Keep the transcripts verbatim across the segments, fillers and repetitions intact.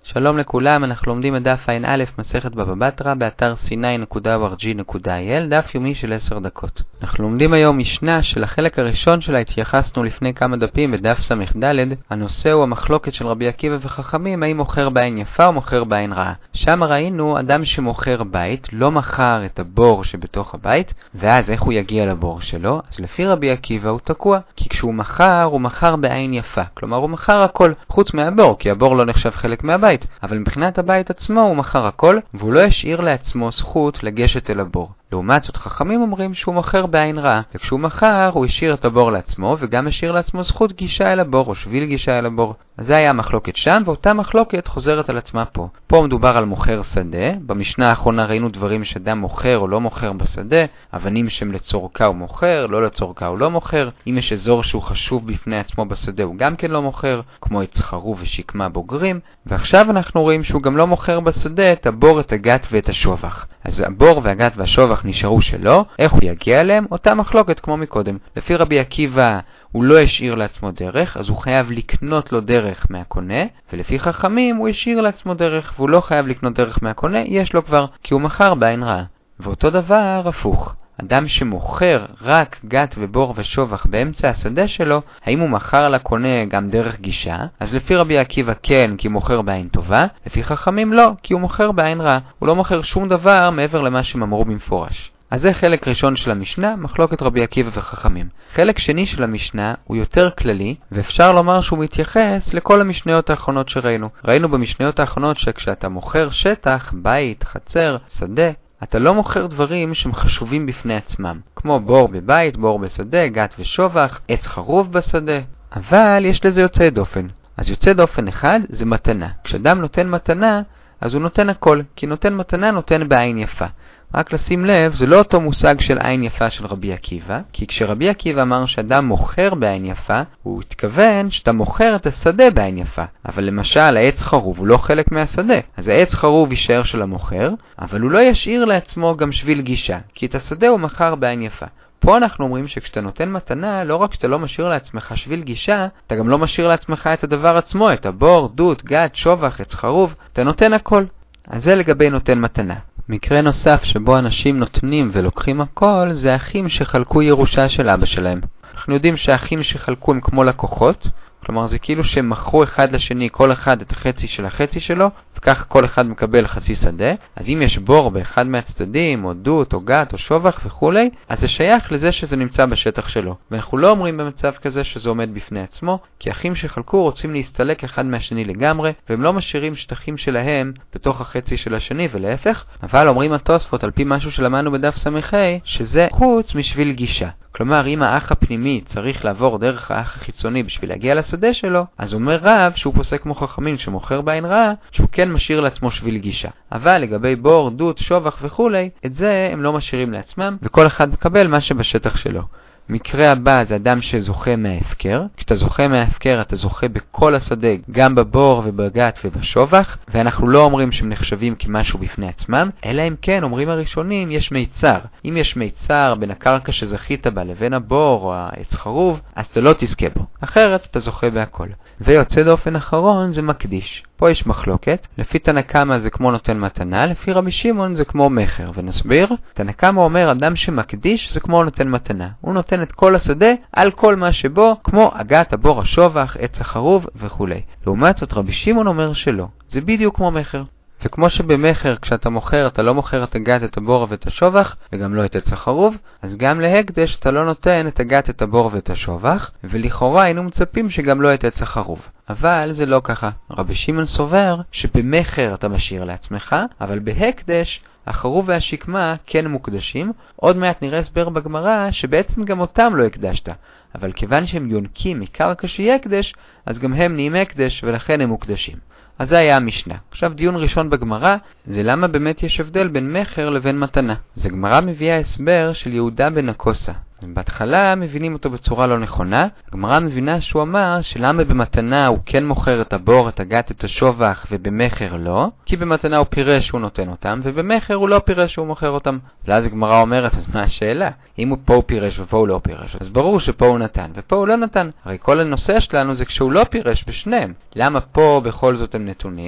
שלום לכולם, אנחנו לומדים את דף עין א' מסכת בבא בתרא באתר סיני נקודה או אר ג'י נקודה איי אל, דף יומי של עשר דקות. אנחנו לומדים היום משנה של החלק הראשון שלה התייחסנו לפני כמה דפים בדף סמך ד'. הנושא הוא המחלוקת של רבי עקיבא וחכמים, האם מוכר בעין יפה או מוכר בעין רעה. שם ראינו אדם שמוכר בית, לא מכר את הבור שבתוך הבית, ואז איך הוא יגיע לבור שלו? אז לפי רבי עקיבא הוא תקוע, כי כשהוא מכר, הוא מכר בעין יפה. כלומר הוא מכר הכל, חוץ מהבור, כי הבור לא נחשב חלק מהבית. אבל מבחינת הבית עצמו הוא מכר הכל, והוא לא השאיר לעצמו זכות לגשת אל הבור. לעומת זאת חכמים אומרים שהוא מוכר בעין רעה, וכשהוא מכר הוא השאיר את הבור לעצמו, וגם השאיר לעצמו זכות גישה אל הבור, או שביל גישה אל הבור. אז זה היה המחלוקת שם, ואותה מחלוקת חוזרת על עצמה פה. פה מדובר על מוכר שדה. במשנה האחרונה ראינו דברים שאדם מוכר או לא מוכר בשדה, אבנים שהם לצורכה הוא מוכר, לא לצורכה הוא לא מוכר. אם יש אזור שהוא חשוב בפני עצמו בשדה הוא גם כן לא מוכר, כמו עץ חרוב ושקמה בוגרים. ועכשיו אנחנו רואים שהוא גם לא מוכר בשדה את הבור, את הגת ואת השובח. אז הבור והגת והשובח נשארו שלו, איך הוא יגיע אליהם? אותה מחלוקת כמו מקודם. לפי רבי עקיבא הוא לא השאיר לעצמו דרך, אז הוא חייב לקנות לו דרך מהקונה, ולפי חכמים הוא השאיר לעצמו דרך, והוא לא חייב לקנות דרך מהקונה, יש לו כבר, כי הוא מכר בעין רעה. ואותו דבר הפוך. אדם שמוכר רק גת ובור ושובח באמצע השדה שלו, האם הוא מכר לקונה גם דרך גישה? אז לפי רבי עקיבא כן, כי הוא מוכר בעין טובה, לפי חכמים לא, כי הוא מוכר בעין רעה. הוא לא מוכר שום דבר מעבר למה שהם אמרו במפורש. אז זה חלק ראשון של המשנה, מחלוקת רבי עקיבא וחכמים. חלק שני של המשנה הוא יותר כללי, ואפשר לומר שהוא מתייחס לכל המשניות האחרונות שראינו. ראינו במשניות האחרונות שכשאתה מוכר שטח, בית, חצר, שדה, אתה לא מוכר דברים שהם חשובים בפני עצמם, כמו בור בבית, בור בשדה, גת ושובח, עץ חרוב בשדה. אבל יש לזה יוצא דופן. אז יוצא דופן אחד זה מתנה. כשאדם נותן מתנה, אז הוא נותן הכל, כי נותן מתנה נותן בעין יפה. רק לשים לב, זה לא אותו מושג של עין יפה של רבי עקיבא, כי כשרבי עקיבא אמר שאדם מוכר בעין יפה, הוא התכוון שאתה מוכר את השדה בעין יפה. אבל למשל, העץ חרוב הוא לא חלק מהשדה. אז העץ חרוב יישאר של המוכר, אבל הוא לא ישאיר לעצמו גם שביל גישה, כי את השדה הוא מכר בעין יפה. פה אנחנו אומרים שכשאתה נותן מתנה, לא רק שאתה לא משאיר לעצמך שביל גישה, אתה גם לא משאיר לעצמך את הדבר עצמו, את הבור, דות, גת, שובח, עץ חרוב, אתה נותן הכל. אז זה לגבי נותן מתנה. מקרה נוסף שבו אנשים נותנים ולוקחים הכל, זה אחים שחלקו ירושה של אבא שלהם. אנחנו יודעים שהאחים שחלקו הם כמו לקוחות, כלומר זה כאילו שהם מכרו אחד לשני כל אחד את החצי של החצי שלו, וכך כל אחד מקבל חצי שדה. אז אם יש בור באחד מהצדדים, או דות, או גת, או שובח וכו', אז זה שייך לזה שזה נמצא בשטח שלו. ואנחנו לא אומרים במצב כזה שזה עומד בפני עצמו, כי אחים שחלקו רוצים להסתלק אחד מהשני לגמרי, והם לא משאירים שטחים שלהם בתוך החצי של השני ולהפך. אבל אומרים התוספות על פי משהו שלמדנו בדף סמך ה' שזה חוץ משביל גישה. כלומר, אם האח הפנימי צריך לעבור דרך האח החיצוני בשביל להגיע לשדה שלו, אז אומר רב שהוא פוסק כמו חכמים שמוכר בעין רעה, שהוא כן משאיר לעצמו שביל גישה. אבל לגבי בור, דות, שובח וכו', את זה הם לא משאירים לעצמם, וכל אחד מקבל מה שבשטח שלו. מקרה הבא זה אדם שזוכה מההפקר. כשאתה זוכה מההפקר אתה זוכה בכל השדה, גם בבור ובגת ובשובח, ואנחנו לא אומרים שהם נחשבים כמשהו בפני עצמם, אלא אם כן אומרים הראשונים יש מיצר. אם יש מיצר בין הקרקע שזכית בה לבין הבור או העץ חרוב, אז אתה לא תזכה בו, אחרת אתה זוכה בהכל. ויוצא דופן אחרון זה מקדיש. פה יש מחלוקת, לפי תנא קמא זה כמו נותן מתנה, לפי רבי שמעון זה כמו מחר, ונסביר. תנא קמא אומר אדם שמקדיש זה כמו נותן מתנה, הוא נותן את כל השדה על כל מה שבו, כמו הגת, הבור, השובח, עץ החרוב וכו'. לעומת זאת רבי שמעון אומר שלא, זה בדיוק כמו מחר. וכמו שבמחר כשאתה מוכר אתה לא מוכר את הגת, את הבור ואת השובח, וגם לא את עץ החרוב, אז גם להקדש אתה לא נותן את הגת, את הבור ואת השובח, ולכאורה היינו מצפים שגם לא את עץ החרוב. אבל זה לא ככה. רבי שמעון סובר שבמחר אתה משאיר לעצמך, אבל בהקדש החרוב והשקמה כן מוקדשים. עוד מעט נראה הסבר בגמרא שבעצם גם אותם לא הקדשת, אבל כיוון שהם יונקים מקרקע שיהיה הקדש, אז גם הם נהיים הקדש ולכן הם מוקדשים. אז זה היה המשנה. עכשיו דיון ראשון בגמרא, זה למה באמת יש הבדל בין מחר לבין מתנה. אז הגמרא מביאה הסבר של יהודה בן הקוסה. בהתחלה מבינים אותו בצורה לא נכונה. הגמרא מבינה שהוא אמר שלמה במתנה הוא כן מוכר את הבור, את הגת, את השובח, ובמחר לא, כי במתנה הוא פירש שהוא נותן אותם, ובמחר הוא לא פירש שהוא מוכר אותם. ואז הגמרא אומרת, אז מה השאלה? אם הוא פה הוא פירש ופה הוא לא פירש, אז ברור שפה הוא נתן ופה הוא לא נתן. הרי כל הנושא שלנו זה כשהוא לא פירש בשניהם. למה פה בכל זאת הם נתונים?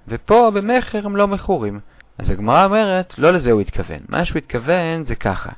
ופה במחר הם לא מכורים. אז הגמרא אומרת, לא לזה הוא התכוון. מה שהוא התכוון זה ככה.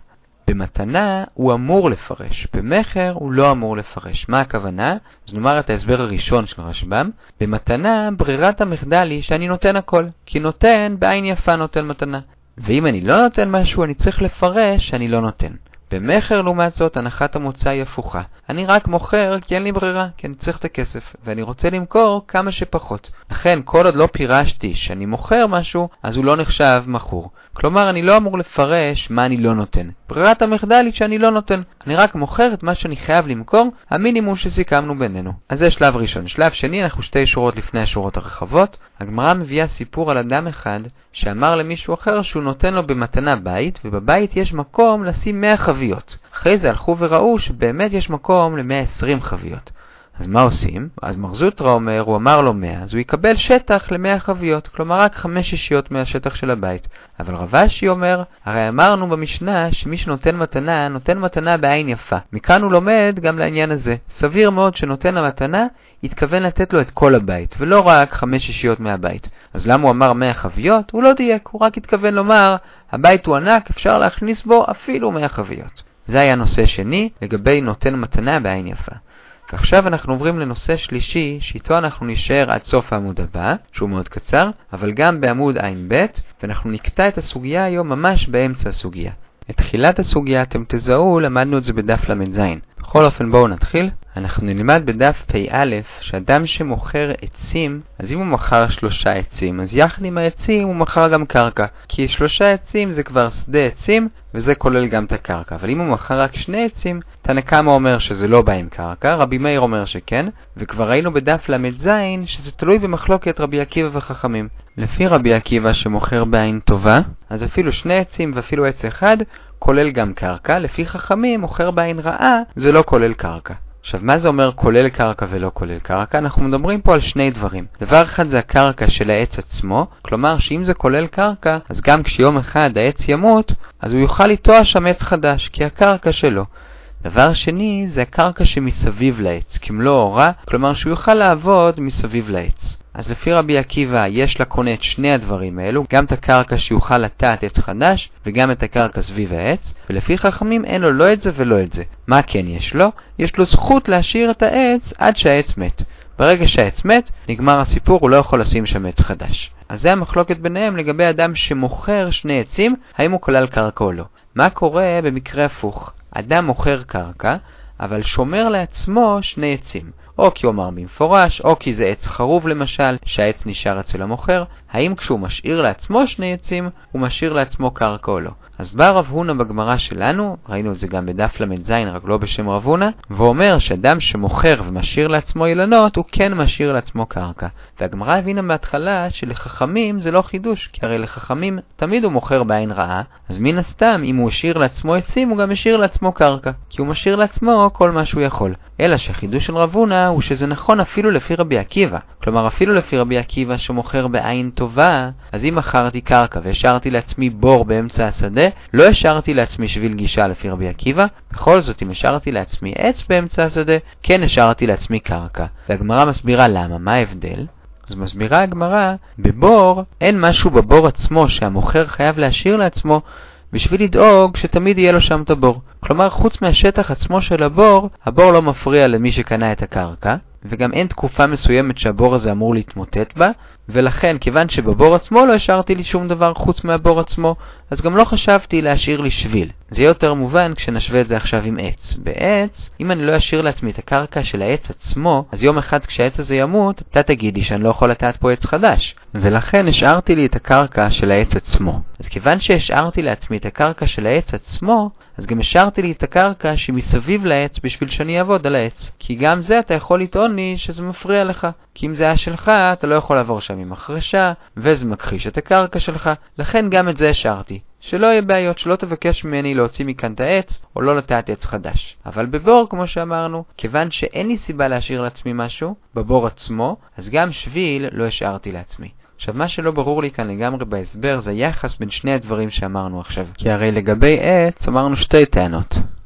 במתנה הוא אמור לפרש, במחר הוא לא אמור לפרש. מה הכוונה? אז נאמר את ההסבר הראשון של רשב"ם. במתנה ברירת המחדל היא שאני נותן הכל, כי נותן בעין יפה נותן מתנה. ואם אני לא נותן משהו אני צריך לפרש שאני לא נותן. במחר לעומת זאת הנחת המוצא היא הפוכה. אני רק מוכר כי אין לי ברירה, כי אני צריך את הכסף, ואני רוצה למכור כמה שפחות. לכן כל עוד לא פירשתי שאני מוכר משהו, אז הוא לא נחשב מכור. כלומר אני לא אמור לפרש מה אני לא נותן. ברירת המחדל היא שאני לא נותן. אני רק מוכר את מה שאני חייב למכור, המינימום שסיכמנו בינינו. אז זה שלב ראשון. שלב שני, אנחנו שתי שורות לפני השורות הרחבות. הגמרא מביאה סיפור על אדם אחד שאמר למישהו אחר שהוא נותן לו במתנה בית, ובבית יש מקום לשים מאה חביות. אחרי זה הלכו וראו שבאמת יש מקום ל-מאה ועשרים חביות. אז מה עושים? אז מר זוטרא אומר, הוא אמר לו מאה, אז הוא יקבל שטח ל-מאה חביות, כלומר רק חמש שישיות מהשטח של הבית. אבל רב אשי אומר, הרי אמרנו במשנה שמי שנותן מתנה, נותן מתנה בעין יפה. מכאן הוא לומד גם לעניין הזה. סביר מאוד שנותן המתנה, התכוון לתת לו את כל הבית, ולא רק חמש שישיות מהבית. אז למה הוא אמר מאה חביות? הוא לא דייק, הוא רק התכוון לומר, הבית הוא ענק, אפשר להכניס בו אפילו מאה חביות. זה היה נושא שני, לגבי נותן מתנה בעין יפה. עכשיו אנחנו עוברים לנושא שלישי, שאיתו אנחנו נשאר עד סוף העמוד הבא, שהוא מאוד קצר, אבל גם בעמוד עין ב', ואנחנו נקטע את הסוגיה היום ממש באמצע הסוגיה. את תחילת הסוגיה אתם תזהו, למדנו את זה בדף למד זין. בכל אופן בואו נתחיל. אנחנו נלמד בדף פ"א שאדם שמוכר עצים, אז אם הוא מכר שלושה עצים, אז יחד עם העצים הוא מכר גם קרקע. כי שלושה עצים זה כבר שדה עצים, וזה כולל גם את הקרקע. אבל אם הוא מכר רק שני עצים, תנא קמא אומר שזה לא בא עם קרקע, רבי מאיר אומר שכן, וכבר ראינו בדף למד זין שזה תלוי במחלוקת רבי עקיבא וחכמים. לפי רבי עקיבא שמוכר בעין טובה, אז אפילו שני עצים ואפילו עץ אחד כולל גם קרקע, לפי חכמים מוכר בעין רעה זה לא כולל קרקע. עכשיו, מה זה אומר כולל קרקע ולא כולל קרקע? אנחנו מדברים פה על שני דברים. דבר אחד זה הקרקע של העץ עצמו, כלומר שאם זה כולל קרקע, אז גם כשיום אחד העץ ימות, אז הוא יוכל לטוע שם עץ חדש, כי הקרקע שלו. דבר שני זה הקרקע שמסביב לעץ, כמלוא אורה, כלומר שהוא יוכל לעבוד מסביב לעץ. אז לפי רבי עקיבא יש לקונה את שני הדברים האלו, גם את הקרקע שיוכל לטעת עץ חדש, וגם את הקרקע סביב העץ, ולפי חכמים אין לו לא את זה ולא את זה. מה כן יש לו? יש לו זכות להשאיר את העץ עד שהעץ מת. ברגע שהעץ מת, נגמר הסיפור, הוא לא יכול לשים שם עץ חדש. אז זה המחלוקת ביניהם לגבי אדם שמוכר שני עצים, האם הוא כלל קרקע או לא. מה קורה במקרה הפוך? אדם מוכר קרקע, אבל שומר לעצמו שני עצים. או כי הוא אמר במפורש, או כי זה עץ חרוב למשל, שהעץ נשאר אצל המוכר. האם כשהוא משאיר לעצמו שני עצים, הוא משאיר לעצמו קרקע או לא? אז בא רב הונא בגמרא שלנו, ראינו את זה גם בדף למד זין, רק לא בשם רב הונא, ואומר שאדם שמוכר ומשאיר לעצמו אילנות, הוא כן משאיר לעצמו קרקע. והגמרא הבינה בהתחלה שלחכמים זה לא חידוש, כי הרי לחכמים תמיד הוא מוכר בעין רעה, אז מן הסתם אם הוא השאיר לעצמו עצים, הוא גם משאיר לעצמו קרקע, כי הוא משאיר לעצמו כל מה שהוא יכול. אלא שהחידוש של רב הונא הוא שזה נכון אפילו לפי רבי עקיבא. כלומר אפילו לפי רבי עקיבא שמוכר בעין טובה, אז אם מכרתי קרקע והשארתי לעצמי בור באמצע השדה, לא השארתי לעצמי שביל גישה לפי רבי עקיבא. בכל זאת אם השארתי לעצמי עץ באמצע השדה, כן השארתי לעצמי קרקע. והגמרא מסבירה למה, מה ההבדל? אז מסבירה הגמרא, בבור אין משהו בבור עצמו שהמוכר חייב להשאיר לעצמו בשביל לדאוג שתמיד יהיה לו שם את הבור. כלומר, חוץ מהשטח עצמו של הבור, הבור לא מפריע למי שקנה את הקרקע, וגם אין תקופה מסוימת שהבור הזה אמור להתמוטט בה, ולכן, כיוון שבבור עצמו לא השארתי לי שום דבר חוץ מהבור עצמו, אז גם לא חשבתי להשאיר לי שביל. זה יותר מובן כשנשווה את זה עכשיו עם עץ. בעץ, אם אני לא אשאיר לעצמי את הקרקע של העץ עצמו, אז יום אחד כשהעץ הזה ימות, אתה תגידי שאני לא יכול לטעת פה עץ חדש. ולכן השארתי לי את הקרקע של העץ עצמו. אז כיוון שהשארתי לעצמי את הקרקע של העץ עצמו, אז גם השארתי לי את הקרקע שמסביב לעץ בשביל שאני אעבוד על העץ. כי גם זה אתה יכול לטעון לי שזה מפריע לך. כי אם זה היה שלך, אתה לא יכול לעבור שם עם החרשה, וזה מכחיש את הקרקע שלך. לכן גם את זה השארתי. שלא יהיה בעיות, שלא תבקש ממני להוציא מכאן את העץ, או לא לטעת עץ חדש. אבל בבור, כמו שאמרנו, כיוון שאין לי סיבה להשאיר לעצמי משהו, בבור עצמו, אז גם שביל לא השארתי לעצמי. עכשיו, מה שלא ברור לי כאן לגמרי בהסבר זה היחס בין שני הדברים שאמרנו עכשיו. כי הרי לגבי עץ אמרנו שתי טענות.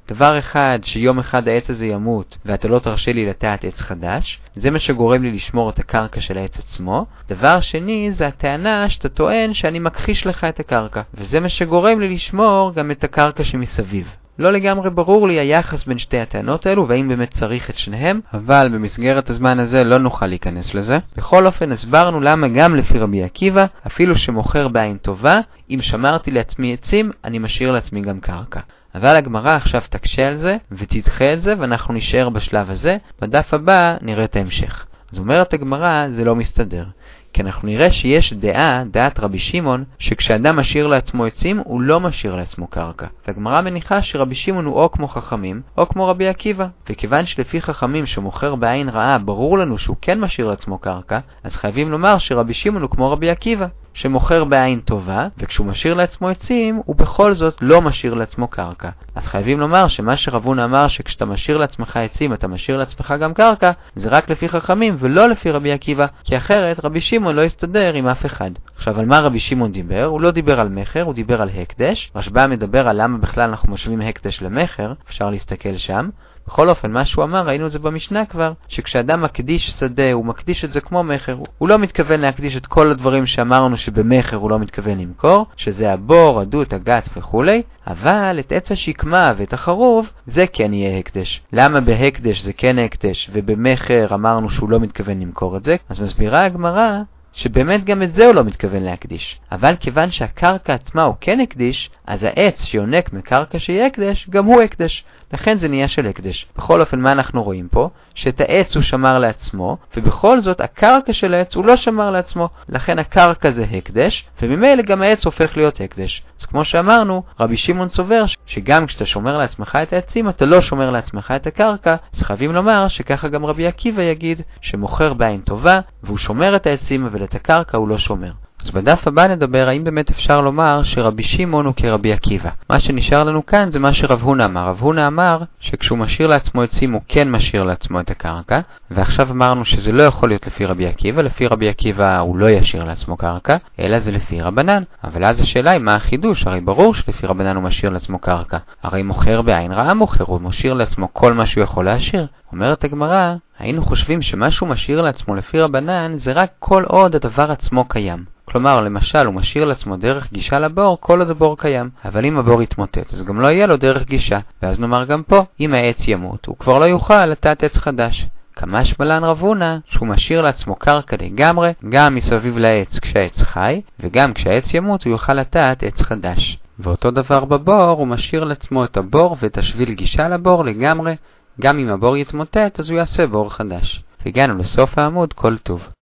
דבר אחד, שיום אחד העץ הזה ימות ואתה לא תרשה לי לטעת עץ חדש, זה מה שגורם לי לשמור את הקרקע של העץ עצמו. דבר שני, זה הטענה שאתה טוען שאני מכחיש לך את הקרקע, וזה מה שגורם לי לשמור גם את הקרקע שמסביב. לא לגמרי ברור לי היחס בין שתי הטענות האלו, והאם באמת צריך את שניהם, אבל במסגרת הזמן הזה לא נוכל להיכנס לזה. בכל אופן, הסברנו למה גם לפי רבי עקיבא, אפילו שמוכר בעין טובה, אם שמרתי לעצמי עצים, אני משאיר לעצמי גם קרקע. אבל הגמרא עכשיו תקשה על זה, ותדחה את זה, ואנחנו נשאר בשלב הזה. בדף הבא נראה את ההמשך. אז אומרת הגמרא, זה לא מסתדר. כי אנחנו נראה שיש דעה, דעת רבי שמעון, שכשאדם משאיר לעצמו עצים, הוא לא משאיר לעצמו קרקע. והגמרא מניחה שרבי שמעון הוא או כמו חכמים, או כמו רבי עקיבא. וכיוון שלפי חכמים שמוכר בעין רעה, ברור לנו שהוא כן משאיר לעצמו קרקע, אז חייבים לומר שרבי שמעון הוא כמו רבי עקיבא, שמוכר בעין טובה, וכשהוא משאיר לעצמו עצים, הוא בכל זאת לא משאיר לעצמו קרקע. אז חייבים לומר שמה שרב הונא אמר שכשאתה משאיר לעצמך עצים, אתה משאיר לעצמך גם קרקע, זה רק לפי חכמים ולא לפי רבי עקיבא, כי אחרת רבי שמעון לא יסתדר עם אף אחד. עכשיו, על מה רבי שמעון דיבר? הוא לא דיבר על מחר, הוא דיבר על הקדש. רשב"א מדבר על למה בכלל אנחנו משווים הקדש למחר, אפשר להסתכל שם. בכל אופן, מה שהוא אמר, ראינו את זה במשנה כבר, שכשאדם מקדיש שדה, הוא מקדיש את זה כמו מחר. הוא לא מתכוון להקדיש את כל הדברים שאמרנו שבמחר הוא לא מתכוון למכור, שזה הבור, הדות, הגת וכו', אבל את עץ השקמה ואת החרוב, זה כן יהיה הקדש. למה בהקדש זה כן הקדש, ובמחר אמרנו שהוא לא מתכוון למכור את זה? אז מסבירה הגמרא, שבאמת גם את זה הוא לא מתכוון להקדיש. אבל כיוון שהקרקע עצמה הוא כן הקדיש, אז העץ שיונק מקרקע שיהיה הקדש, גם הוא הקדש. לכן זה נהיה של הקדש. בכל אופן, מה אנחנו רואים פה? שאת העץ הוא שמר לעצמו, ובכל זאת הקרקע של העץ הוא לא שמר לעצמו. לכן הקרקע זה הקדש, וממילא גם העץ הופך להיות הקדש. אז כמו שאמרנו, רבי שמעון סובר שגם כשאתה שומר לעצמך את העצים, אתה לא שומר לעצמך את הקרקע. אז חייבים לומר שככה גם רבי עקיבא יגיד שמוכר בעין טובה, והוא שומר את העצים, אבל את הקרקע הוא לא שומר. אז בדף הבא נדבר האם באמת אפשר לומר שרבי שמעון הוא כרבי עקיבא. מה שנשאר לנו כאן זה מה שרב הונא אמר. רב הונא אמר שכשהוא משאיר לעצמו עצים הוא כן משאיר לעצמו את הקרקע, ועכשיו אמרנו שזה לא יכול להיות לפי רבי עקיבא. לפי רבי עקיבא הוא לא ישאיר לעצמו קרקע, אלא זה לפי רבנן. אבל אז השאלה היא מה החידוש? הרי ברור שלפי רבנן הוא משאיר לעצמו קרקע. הרי מוכר בעין רעה מוכר, הוא משאיר לעצמו כל מה שהוא יכול להשאיר. אומרת הגמרא, היינו חושבים שמה שהוא משאיר לעצמו לפי רבנן זה רק כל עוד הדבר עצמו קיים. כלומר, למשל, הוא משאיר לעצמו דרך גישה לבור כל עוד הבור קיים. אבל אם הבור יתמוטט, אז גם לא יהיה לו דרך גישה. ואז נאמר גם פה, אם העץ ימות, הוא כבר לא יוכל לטעת עץ חדש. כמשמע מלן רב הונא, שהוא משאיר לעצמו קרקע לגמרי, גם מסביב לעץ כשהעץ חי, וגם כשהעץ ימות הוא יוכל לטעת עץ חדש. ואותו דבר בבור, הוא משאיר לעצמו את הבור ואת השביל גישה לבור לגמרי. גם אם הבור יתמוטט, אז הוא יעשה בור חדש. והגענו לסוף העמוד, כל טוב.